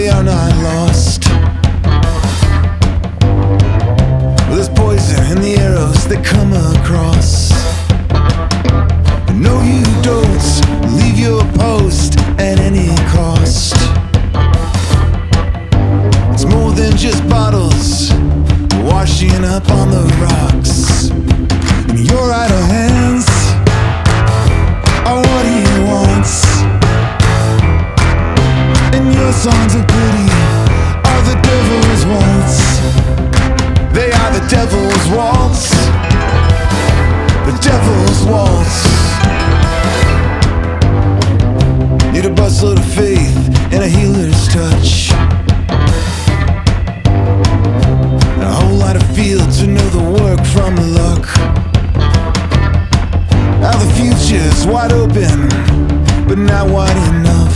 are not lost. There's poison in the arrows that come across. No, you don't leave your post at any cost. It's more than just bottles washing up on the rocks. And your idle hands are what he wants. And your songs of pity are the devil's waltz. They are the devil's waltz. The devil's waltz. Need a busload of faith and a healer's touch, and a whole lot of feel to know the work from the luck. Now the future's wide open, but not wide enough.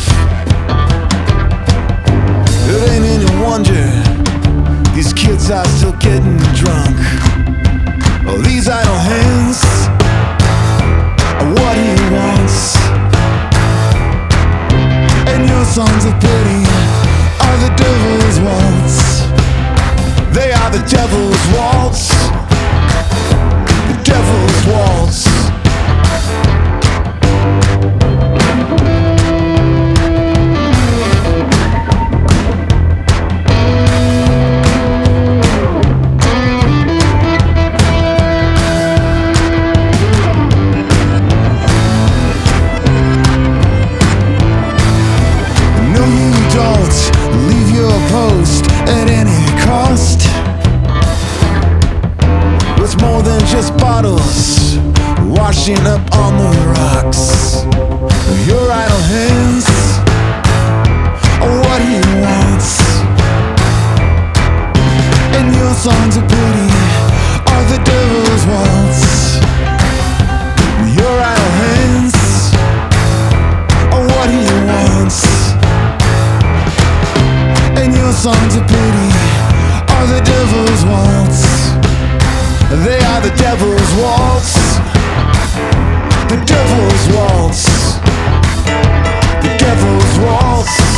It ain't any wonder these kids are still getting drunk. Oh, these idle hands are what he wants. And your songs of pity are the devil's waltz. They are the devil's waltz. The devil's waltz. At any cost. It's more than just bottles washing up on the rocks. Your idle hands are what he wants. And your songs of pity are the devil's waltz. Your idle hands are what he wants. And your songs of pity are the devil's waltz. They are the devil's waltz. The devil's waltz. The devil's waltz.